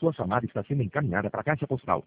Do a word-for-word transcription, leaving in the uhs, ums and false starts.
Sua chamada está sendo encaminhada para a caixa postal